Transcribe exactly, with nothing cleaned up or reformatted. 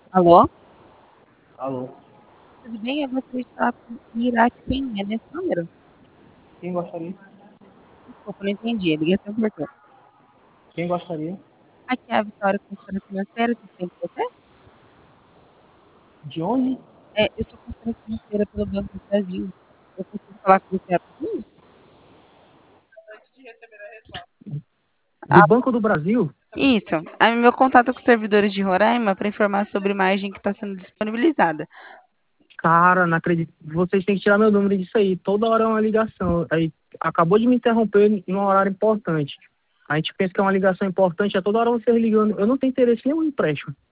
Alô? Alô, Tudo bem? Eu gostaria de falar com o Iraquim, é nesse número? quem gostaria? Desculpa, não entendi, a ligação cortou. Quem gostaria? Aqui é a Vitória, consultora financeira, tudo bem com você? De onde? É, eu sou consultora financeira pelo Banco do Brasil. Eu consigo falar com você rapidinho? Do Ah, Banco do Brasil? isso. Ah, meu contato com os servidores de Roraima para informar sobre imagem que está sendo disponibilizada. Cara, não acredito. Vocês têm que tirar meu número disso aí. Toda hora é uma ligação. Aí acabou de me interromper em um horário importante. A gente pensa que é uma ligação importante, é toda hora vocês ligando. Eu não tenho interesse nenhum em empréstimo.